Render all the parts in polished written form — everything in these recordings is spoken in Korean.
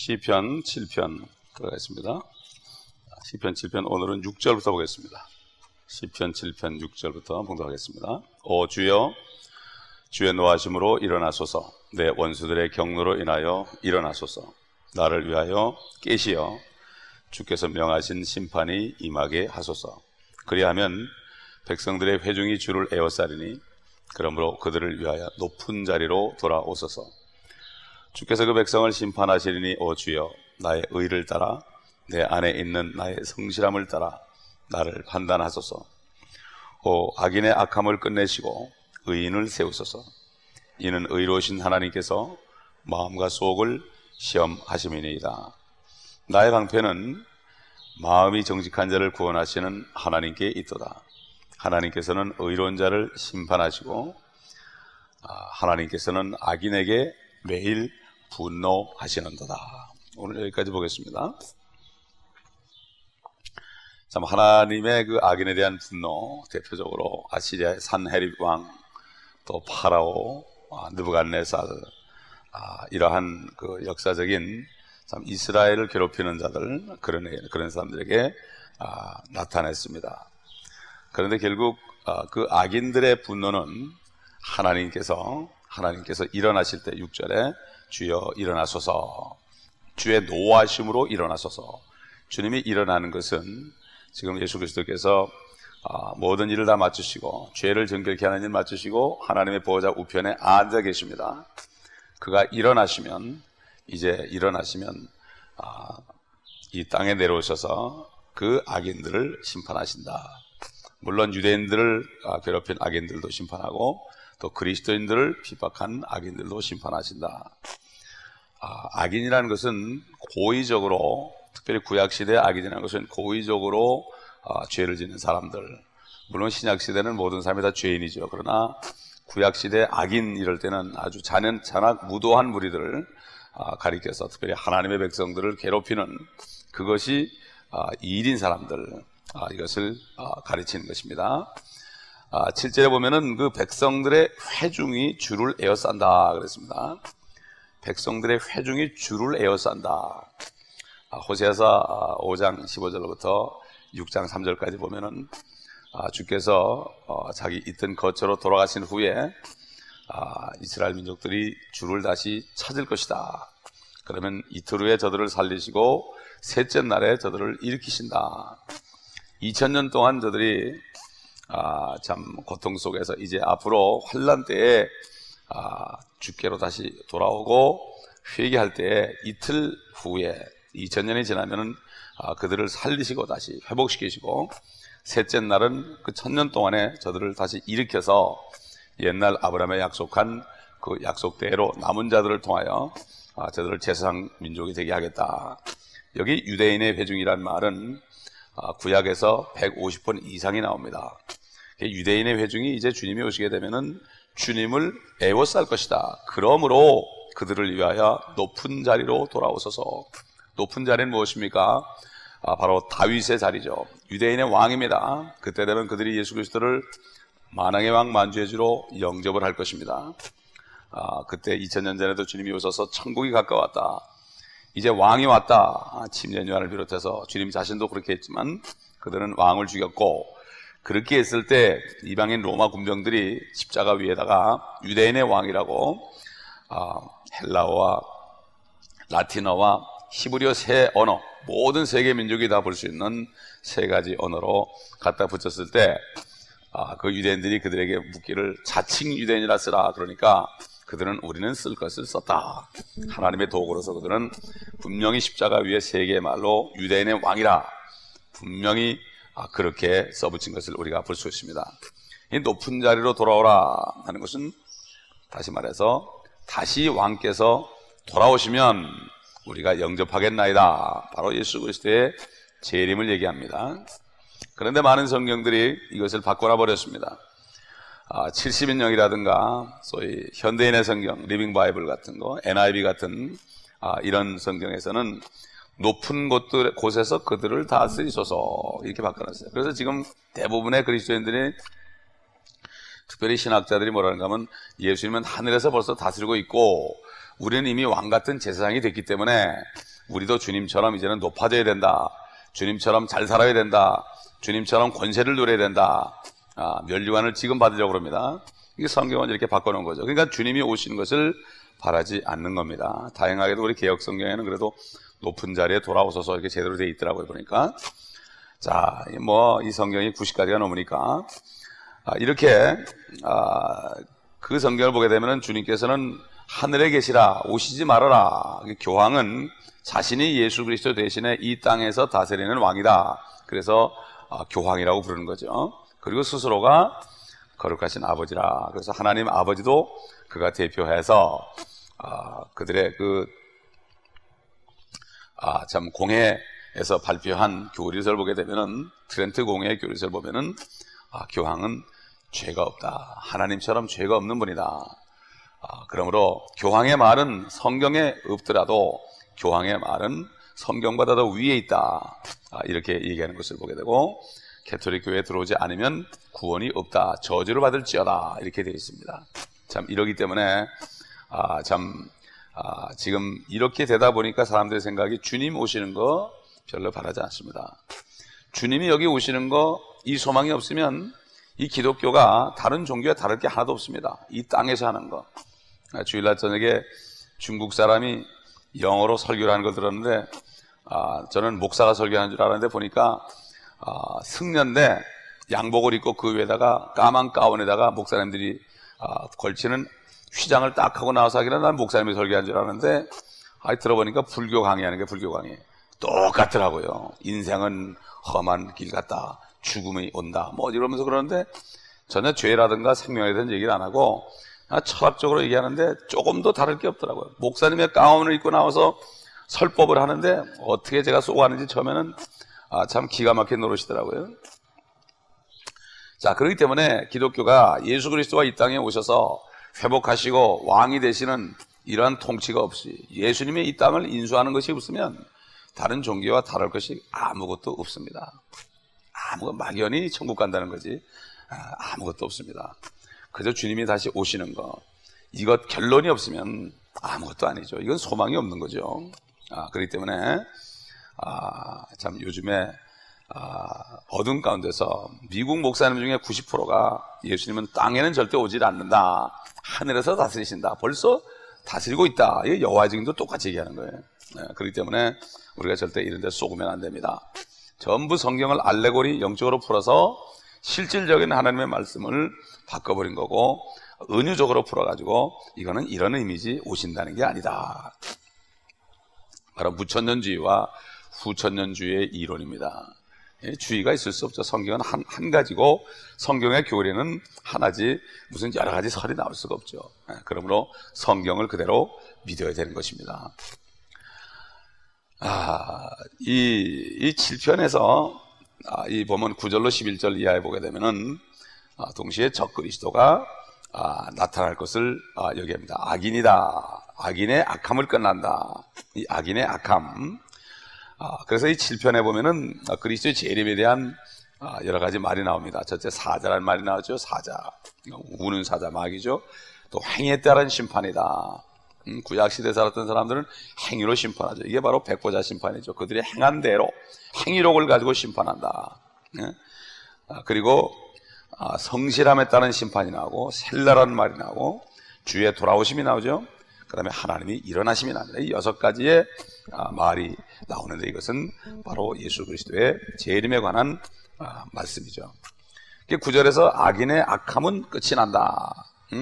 시편 7편 들어가겠습니다. 시편 7편 오늘은 6절부터 보겠습니다. 시편 7편 6절부터 봉독하겠습니다. 오 주여, 주의 노하심으로 일어나소서. 내 원수들의 경노로 인하여 일어나소서. 나를 위하여 깨시어 주께서 명하신 심판이 임하게 하소서. 그리하면 백성들의 회중이 주를 에워싸리니 그러므로 그들을 위하여 높은 자리로 돌아오소서. 주께서 그 백성을 심판하시리니 오 주여, 나의 의를 따라 내 안에 있는 나의 성실함을 따라 나를 판단하소서. 오 악인의 악함을 끝내시고 의인을 세우소서. 이는 의로우신 하나님께서 마음과 속을 시험하심이니이다. 나의 방패는 마음이 정직한 자를 구원하시는 하나님께 있도다. 하나님께서는 의로운 자를 심판하시고 하나님께서는 악인에게 매일 분노하시는도다. 오늘 여기까지 보겠습니다. 참, 하나님의 그 악인에 대한 분노, 대표적으로 아시리아의 산헤립 왕, 또 파라오, 느부갓네살, 이러한 그 역사적인 참 이스라엘을 괴롭히는 자들, 그런 사람들에게 나타냈습니다. 그런데 결국 그 악인들의 분노는 하나님께서 일어나실 때 6절에 주여 일어나소서, 주의 노하심으로 일어나소서. 주님이 일어나는 것은 지금 예수 그리스도께서 모든 일을 다 마치시고 죄를 정결케 하는 일 마치시고 하나님의 보호자 우편에 앉아 계십니다. 그가 일어나시면 이 땅에 내려오셔서 그 악인들을 심판하신다. 물론 유대인들을 괴롭힌 악인들도 심판하고 또 그리스도인들을 핍박한 악인들도 심판하신다. 악인이라는 것은 고의적으로, 특별히 구약시대의 악인이라는 것은 고의적으로 죄를 짓는 사람들, 물론 신약시대는 모든 사람이 다 죄인이죠. 그러나 구약시대 악인 이럴 때는 아주 잔악 무도한 무리들을 가리켜서 특별히 하나님의 백성들을 괴롭히는 그것이 이일인 사람들, 이것을 가르치는 것입니다. 7절에 보면은 그 백성들의 회중이 주를 에워싼다 그랬습니다. 백성들의 회중이 주를 에워싼다. 호세아서 5장 15절부터 6장 3절까지 보면은 주께서 자기 있던 거처로 돌아가신 후에 이스라엘 민족들이 주를 다시 찾을 것이다. 그러면 이틀 후에 저들을 살리시고 셋째 날에 저들을 일으키신다. 2000년 동안 저들이 참 고통 속에서 이제 앞으로 환난 때에 주께로 다시 돌아오고 회개할 때에 이틀 후에 2000년이 지나면은 그들을 살리시고 다시 회복시키시고 셋째 날은 그 1000년 동안에 저들을 다시 일으켜서 옛날 아브라함에 약속한 그 약속대로 남은 자들을 통하여 저들을 제사장 민족이 되게 하겠다. 여기 유대인의 회중이란 말은 구약에서 150번 이상이 나옵니다. 유대인의 회중이 이제 주님이 오시게 되면은 주님을 에워쌀 것이다. 그러므로 그들을 위하여 높은 자리로 돌아오소서. 높은 자리는 무엇입니까? 바로 다윗의 자리죠. 유대인의 왕입니다. 그때 되면 그들이 예수 그리스도를 만왕의 왕 만주의 주로 영접을 할 것입니다. 그때 2000년 전에도 주님이 오셔서 천국이 가까웠다. 이제 왕이 왔다. 침례 요한을 비롯해서 주님 자신도 그렇게 했지만 그들은 왕을 죽였고, 그렇게 했을 때 이방인 로마 군병들이 십자가 위에다가 유대인의 왕이라고 헬라어와 라틴어와 히브리어 세 언어, 모든 세계 민족이 다 볼 수 있는 세 가지 언어로 갖다 붙였을 때 그 유대인들이 그들에게 묻기를 자칭 유대인이라 쓰라. 그러니까 그들은 우리는 쓸 것을 썼다. 하나님의 도구로서 그들은 분명히 십자가 위에 세 개의 말로 유대인의 왕이라 분명히 그렇게 써붙인 것을 우리가 볼 수 있습니다. 이 높은 자리로 돌아오라 하는 것은 다시 말해서 다시 왕께서 돌아오시면 우리가 영접하겠나이다. 바로 예수 그리스도의 재림을 얘기합니다. 그런데 많은 성경들이 이것을 바꿔놔 버렸습니다. 70인용이라든가 소위 현대인의 성경, 리빙 바이블 같은 거, NIV 같은 이런 성경에서는 높은 곳에서 그들을 다스리소서 이렇게 바꿔놨어요. 그래서 지금 대부분의 그리스도인들이, 특별히 신학자들이 뭐라는가 하면 예수님은 하늘에서 벌써 다스리고 있고 우리는 이미 왕같은 제사장이 됐기 때문에 우리도 주님처럼 이제는 높아져야 된다. 주님처럼 잘 살아야 된다. 주님처럼 권세를 누려야 된다. 면류관을 지금 받으려고 합니다. 이게 성경은 이렇게 바꿔놓은 거죠. 그러니까 주님이 오시는 것을 바라지 않는 겁니다. 다행하게도 우리 개혁 성경에는 그래도 높은 자리에 돌아오셔서 이렇게 제대로 되어 있더라고요, 보니까. 자, 이 성경이 90가지가 넘으니까 이렇게 그 성경을 보게 되면 주님께서는 하늘에 계시라, 오시지 말아라. 교황은 자신이 예수 그리스도 대신에 이 땅에서 다스리는 왕이다. 그래서 교황이라고 부르는 거죠. 그리고 스스로가 거룩하신 아버지라. 그래서 하나님 아버지도 그가 대표해서 그들의 참 공회에서 발표한 교리서를 보게 되면은, 트렌트 공회의 교리서를 보면은 교황은 죄가 없다. 하나님처럼 죄가 없는 분이다. 그러므로 교황의 말은 성경에 없더라도 교황의 말은 성경보다 더 위에 있다. 이렇게 얘기하는 것을 보게 되고, 개톨릭 교회에 들어오지 않으면 구원이 없다. 저주를 받을지어다. 이렇게 되어 있습니다. 참 이러기 때문에 지금 이렇게 되다 보니까 사람들의 생각이 주님 오시는 거 별로 바라지 않습니다. 주님이 여기 오시는 거, 이 소망이 없으면 이 기독교가 다른 종교와 다를 게 하나도 없습니다. 이 땅에서 하는 거. 주일날 저녁에 중국 사람이 영어로 설교를 하는 걸 들었는데, 저는 목사가 설교하는 줄 알았는데 보니까 승려인데 양복을 입고 그 위에다가 까만 가운에다가 목사님들이 걸치는 휘장을 딱 하고 나와서 하기는 난 목사님이 설교한 줄 알았는데, 들어보니까 불교 강의하는 게 불교 강의. 똑같더라고요. 인생은 험한 길 같다. 죽음이 온다. 이러면서 그러는데 전혀 죄라든가 생명에 대한 얘기를 안 하고 철학적으로 얘기하는데 조금도 다를 게 없더라고요. 목사님의 가운을 입고 나와서 설법을 하는데 어떻게 제가 쏘고하는지 처음에는 참 기가 막힌 노릇이더라고요. 자, 그렇기 때문에 기독교가 예수 그리스도가 이 땅에 오셔서 회복하시고 왕이 되시는 이러한 통치가 없이 예수님의 이 땅을 인수하는 것이 없으면 다른 종교와 다를 것이 아무것도 없습니다. 막연히 천국 간다는 거지 아무것도 없습니다. 그저 주님이 다시 오시는 것, 이것 결론이 없으면 아무것도 아니죠. 이건 소망이 없는 거죠. 그렇기 때문에 참 요즘에 어둠 가운데서 미국 목사님 중에 90%가 예수님은 땅에는 절대 오질 않는다. 하늘에서 다스리신다. 벌써 다스리고 있다. 이게 여호와의 증인도 똑같이 얘기하는 거예요. 그렇기 때문에 우리가 절대 이런 데 속으면 안 됩니다. 전부 성경을 알레고리 영적으로 풀어서 실질적인 하나님의 말씀을 바꿔버린 거고, 은유적으로 풀어가지고 이거는 이런 의미지 오신다는 게 아니다. 바로 무천년주의와 후천년주의의 이론입니다. 주의가 있을 수 없죠. 성경은 한 가지고 성경의 교리는 하나지 무슨 여러 가지 설이 나올 수가 없죠. 그러므로 성경을 그대로 믿어야 되는 것입니다. 이 7편에서 이 보면 9절로 11절 이하에 보게 되면은 동시에 적 그리스도가 나타날 것을 얘기합니다. 악인이다. 악인의 악함을 끝난다. 이 악인의 악함. 그래서 이 7편에 보면은 그리스도의 재림에 대한 여러 가지 말이 나옵니다. 첫째 사자라는 말이 나오죠. 사자. 우는 사자 마귀죠. 또 행위에 따른 심판이다. 구약시대에 살았던 사람들은 행위로 심판하죠. 이게 바로 백보자 심판이죠. 그들이 행한 대로 행위록을 가지고 심판한다. 그리고 성실함에 따른 심판이 나오고, 셀라라는 말이 나오고, 주의 돌아오심이 나오죠. 그 다음에 하나님이 일어나심이 나옵니다. 이 6가지의 말이 나오는데 이것은 바로 예수 그리스도의 재림에 관한 말씀이죠. 9절에서 악인의 악함은 끝이 난다.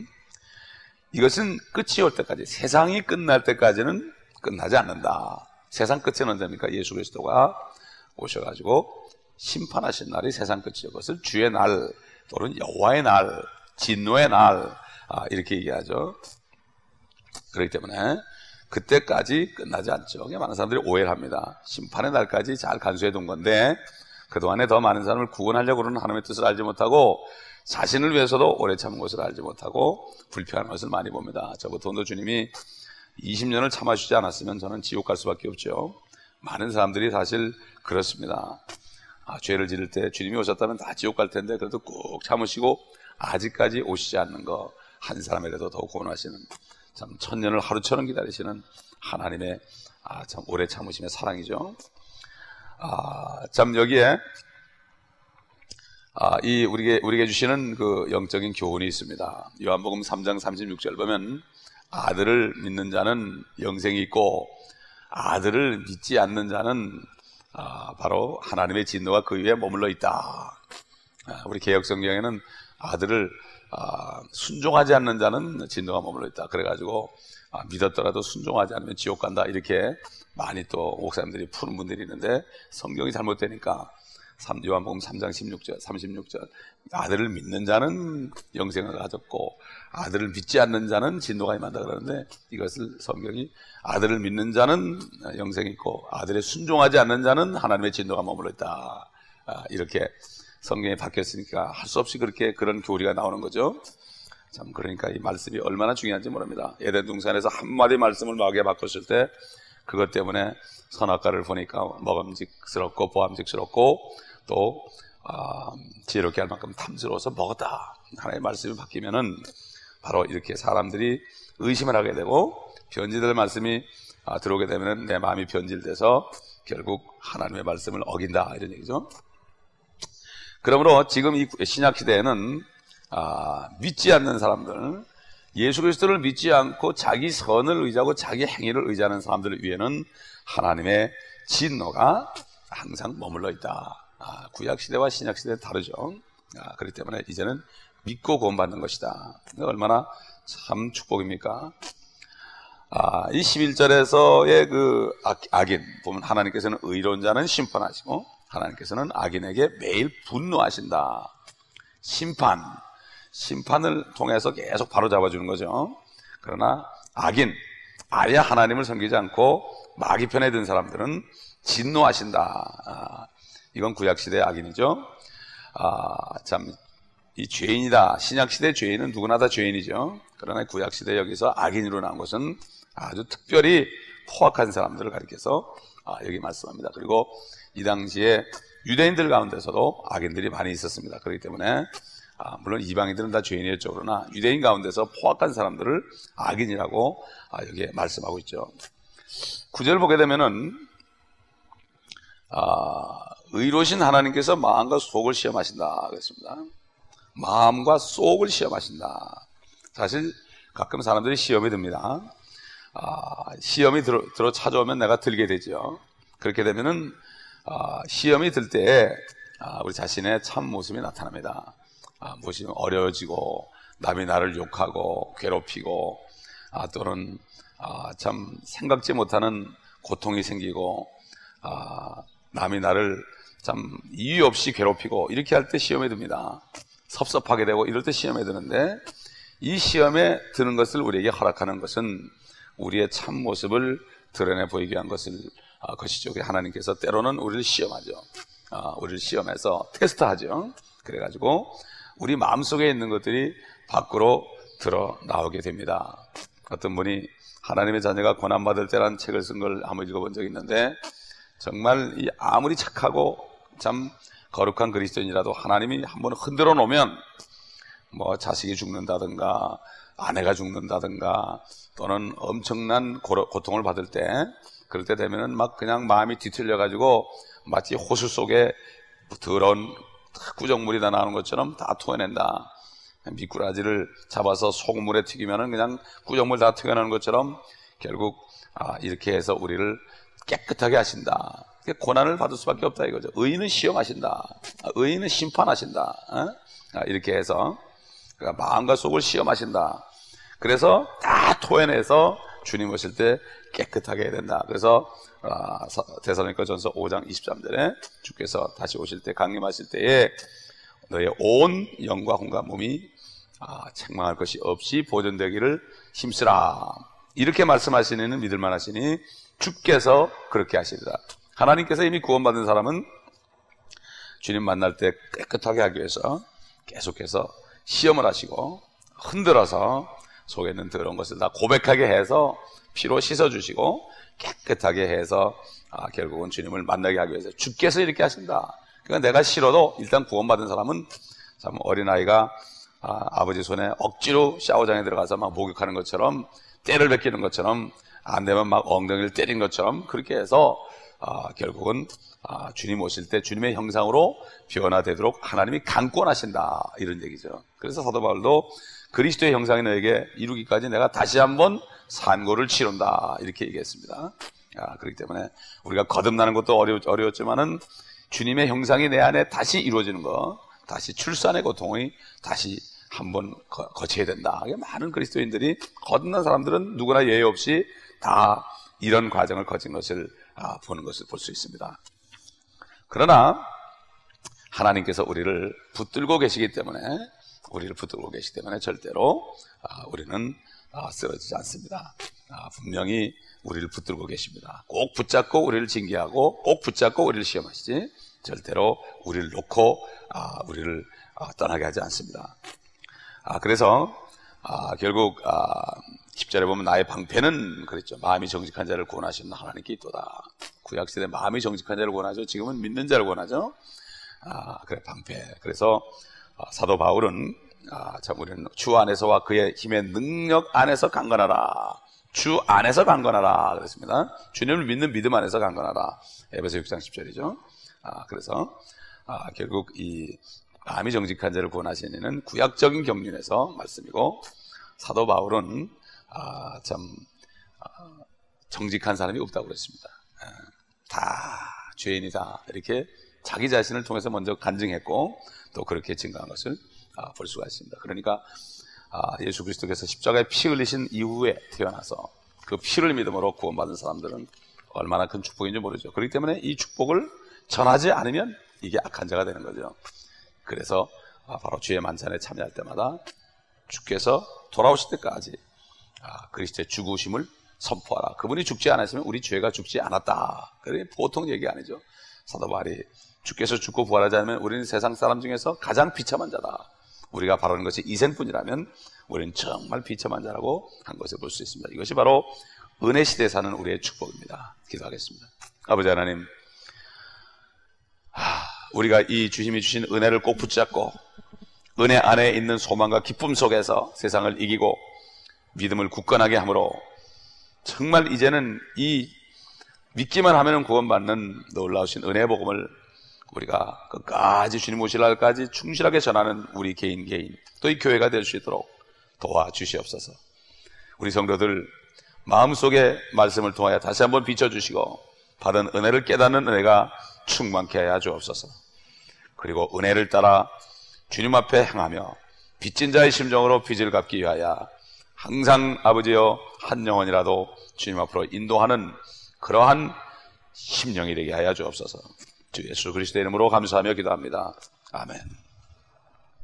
이것은 끝이 올 때까지, 세상이 끝날 때까지는 끝나지 않는다. 세상 끝은 언제입니까? 예수 그리스도가 오셔가지고 심판하신 날이 세상 끝이죠. 그것을 주의 날 또는 여호와의 날, 진노의 날 이렇게 얘기하죠. 그렇기 때문에 그때까지 끝나지 않죠. 많은 사람들이 오해를 합니다. 심판의 날까지 잘 간수해 둔 건데 그동안에 더 많은 사람을 구원하려고 그러는 하나님의 뜻을 알지 못하고, 자신을 위해서도 오래 참은 것을 알지 못하고 불평하는 것을 많이 봅니다. 저부터도 주님이 20년을 참아주지 않았으면 저는 지옥 갈 수밖에 없죠. 많은 사람들이 사실 그렇습니다. 죄를 지을 때 주님이 오셨다면 다 지옥 갈 텐데 그래도 꾹 참으시고 아직까지 오시지 않는 거, 한 사람이라도 더 구원하시는, 참 천년을 하루처럼 기다리시는 하나님의 참 오래 참으심의 사랑이죠. 참 여기에 우리에게 주시는 그 영적인 교훈이 있습니다. 요한복음 3장 36절 보면 아들을 믿는 자는 영생이 있고 아들을 믿지 않는 자는 바로 하나님의 진노가 그 위에 머물러 있다. 우리 개역성경에는 아들을 순종하지 않는 자는 진노가 머물러 있다. 그래가지고 믿었더라도 순종하지 않으면 지옥 간다. 이렇게 많이 또 목사님들이 푸는 분들이 있는데 성경이 잘못되니까 요한복음 3장 36절 아들을 믿는 자는 영생을 가졌고 아들을 믿지 않는 자는 진노가 임한다 그러는데, 이것을 성경이 아들을 믿는 자는 영생이 있고 아들에 순종하지 않는 자는 하나님의 진노가 머물러 있다, 이렇게 성경이 바뀌었으니까 할 수 없이 그런 교리가 나오는 거죠. 참, 그러니까 이 말씀이 얼마나 중요한지 모릅니다. 에덴 동산에서 한마디 말씀을 마귀가 바꿨을 때 그것 때문에 선악과를 보니까 먹음직스럽고 보암직스럽고 또 지혜롭게 할 만큼 탐스러워서 먹었다. 하나님의 말씀이 바뀌면은 바로 이렇게 사람들이 의심을 하게 되고 변질될 말씀이 들어오게 되면은 내 마음이 변질돼서 결국 하나님의 말씀을 어긴다, 이런 얘기죠. 그러므로 지금 이 신약 시대에는 믿지 않는 사람들, 예수 그리스도를 믿지 않고 자기 선을 의지하고 자기 행위를 의지하는 사람들 위에는 하나님의 진노가 항상 머물러 있다. 구약 시대와 신약 시대는 다르죠. 그렇기 때문에 이제는 믿고 구원받는 것이다. 얼마나 참 축복입니까? 이 11절에서의 그 악인 보면 하나님께서는 의로운 자는 심판하시고 하나님께서는 악인에게 매일 분노하신다. 심판을 통해서 계속 바로잡아주는 거죠. 그러나 악인, 아예 하나님을 섬기지 않고 마귀 편에 든 사람들은 진노하신다. 이건 구약시대의 악인이죠. 참, 이 죄인이다. 신약시대의 죄인은 누구나 다 죄인이죠. 그러나 구약시대 여기서 악인으로 나온 것은 아주 특별히 포악한 사람들을 가리켜서 여기 말씀합니다. 그리고 이 당시에 유대인들 가운데서도 악인들이 많이 있었습니다. 그렇기 때문에 물론 이방인들은 다 죄인이었죠. 그러나 유대인 가운데서 포악한 사람들을 악인이라고 여기에 말씀하고 있죠. 9절 보게 되면은 의로우신 하나님께서 마음과 속을 시험하신다 그랬습니다. 마음과 속을 시험하신다. 사실 가끔 사람들이 시험이 듭니다. 시험이 들어 찾아오면 내가 들게 되죠. 그렇게 되면은 시험이 들 때 우리 자신의 참 모습이 나타납니다. 무엇이 어려워지고 남이 나를 욕하고 괴롭히고 또는 참 생각지 못하는 고통이 생기고 남이 나를 참 이유 없이 괴롭히고 이렇게 할 때 시험에 듭니다. 섭섭하게 되고 이럴 때 시험에 드는데, 이 시험에 드는 것을 우리에게 허락하는 것은 우리의 참 모습을 드러내 보이게 한 것이죠. 하나님께서 때로는 우리를 시험하죠. 우리를 시험해서 테스트하죠. 그래가지고 우리 마음속에 있는 것들이 밖으로 드러 나오게 됩니다. 어떤 분이 하나님의 자녀가 고난받을 때라는 책을 쓴 걸 한번 읽어본 적이 있는데, 정말 아무리 착하고 참 거룩한 그리스도인이라도 하나님이 한번 흔들어 놓으면 뭐 자식이 죽는다든가 아내가 죽는다든가 또는 엄청난 고통을 받을 때, 그럴 때 되면은 막 그냥 마음이 뒤틀려 가지고 마치 호수 속에 더러운 구정물이 다 나오는 것처럼 다 토해낸다. 미꾸라지를 잡아서 소금물에 튀기면은 그냥 구정물 다 튀어나오는 것처럼 결국 이렇게 해서 우리를 깨끗하게 하신다. 고난을 받을 수밖에 없다 이거죠. 의인은 시험하신다. 의인은 심판하신다. 이렇게 해서 그러니까 마음과 속을 시험하신다. 그래서 다 토해내서 주님 오실 때 깨끗하게 해야 된다. 그래서 데살로니가전서 5장 23절에 주께서 다시 오실 때 강림하실 때에 너의 온 영과 혼과 몸이 책망할 것이 없이 보존되기를 힘쓰라. 이렇게 말씀하시는 믿을만 하시니 주께서 그렇게 하시리라. 하나님께서 이미 구원받은 사람은 주님 만날 때 깨끗하게 하기 위해서 계속해서 시험을 하시고 흔들어서 속에 있는 더러운 것을 다 고백하게 해서 피로 씻어주시고 깨끗하게 해서 결국은 주님을 만나게 하기 위해서 주께서 이렇게 하신다. 그러니까 내가 싫어도 일단 구원받은 사람은 참 어린아이가 아버지 손에 억지로 샤워장에 들어가서 막 목욕하는 것처럼 때를 베끼는 것처럼 안 되면 막 엉덩이를 때린 것처럼 그렇게 해서 결국은 주님 오실 때 주님의 형상으로 변화되도록 하나님이 강권하신다, 이런 얘기죠. 그래서 사도 바울도 그리스도의 형상이 너에게 이루기까지 내가 다시 한번 산고를 치른다, 이렇게 얘기했습니다. 그렇기 때문에 우리가 거듭나는 것도 어려웠지만은 주님의 형상이 내 안에 다시 이루어지는 거, 다시 출산의 고통이 다시 한번 거쳐야 된다. 많은 그리스도인들이, 거듭난 사람들은 누구나 예외 없이 다 이런 과정을 거친 것을 보는 것을 볼 수 있습니다. 그러나 하나님께서 우리를 붙들고 계시기 때문에, 절대로 우리는 쓰러지지 않습니다. 분명히 우리를 붙들고 계십니다. 꼭 붙잡고 우리를 징계하고 꼭 붙잡고 우리를 시험하시지 절대로 우리를 놓고 우리를 떠나게 하지 않습니다. 그래서 결국 10절에 보면 나의 방패는 그랬죠. 마음이 정직한 자를 구원하시는 하나님께 있도다. 구약시대 마음이 정직한 자를 구원하죠. 지금은 믿는 자를 구원하죠. 그래, 방패. 그래서 사도 바울은 참 우리는 주 안에서와 그의 힘의 능력 안에서 강건하라. 주 안에서 강건하라 그랬습니다. 주님을 믿는 믿음 안에서 강건하라. 에베소 6장 10절이죠. 그래서 결국 이 마음이 정직한 자를 구원하시는 이는 구약적인 경륜에서 말씀이고, 사도 바울은 참 정직한 사람이 없다고 그랬습니다. 다 죄인이다, 이렇게 자기 자신을 통해서 먼저 간증했고 또 그렇게 증거한 것을 볼 수가 있습니다. 그러니까 예수 그리스도께서 십자가에 피 흘리신 이후에 태어나서 그 피를 믿음으로 구원받은 사람들은 얼마나 큰 축복인지 모르죠. 그렇기 때문에 이 축복을 전하지 않으면 이게 악한 자가 되는 거죠. 그래서 바로 주의 만찬에 참여할 때마다 주께서 돌아오실 때까지 그리스도의 죽으심을 선포하라. 그분이 죽지 않았으면 우리 죄가 죽지 않았다. 그게 보통 얘기 아니죠. 사도 바울이 주께서 죽고 부활하지 않으면 우리는 세상 사람 중에서 가장 비참한 자다. 우리가 바라는 것이 이생뿐이라면 우리는 정말 비참한 자라고 한 것을 볼 수 있습니다. 이것이 바로 은혜 시대에 사는 우리의 축복입니다. 기도하겠습니다. 아버지 하나님, 우리가 이 주님이 주신 은혜를 꼭 붙잡고 은혜 안에 있는 소망과 기쁨 속에서 세상을 이기고 믿음을 굳건하게 함으로 정말 이제는 이 믿기만 하면 구원받는 놀라우신 은혜의 복음을 우리가 끝까지 주님 오실 날까지 충실하게 전하는 우리 개인 또 이 교회가 될 수 있도록 도와주시옵소서. 우리 성도들 마음속에 말씀을 통하여 다시 한번 비춰주시고 받은 은혜를 깨닫는 은혜가 충만케 하여 주옵소서. 그리고 은혜를 따라 주님 앞에 행하며 빚진 자의 심정으로 빚을 갚기 위하여 항상 아버지여 한 영혼이라도 주님 앞으로 인도하는 그러한 심령이 되게 하여 주옵소서. 주 예수 그리스도의 이름으로 감사하며 기도합니다. 아멘.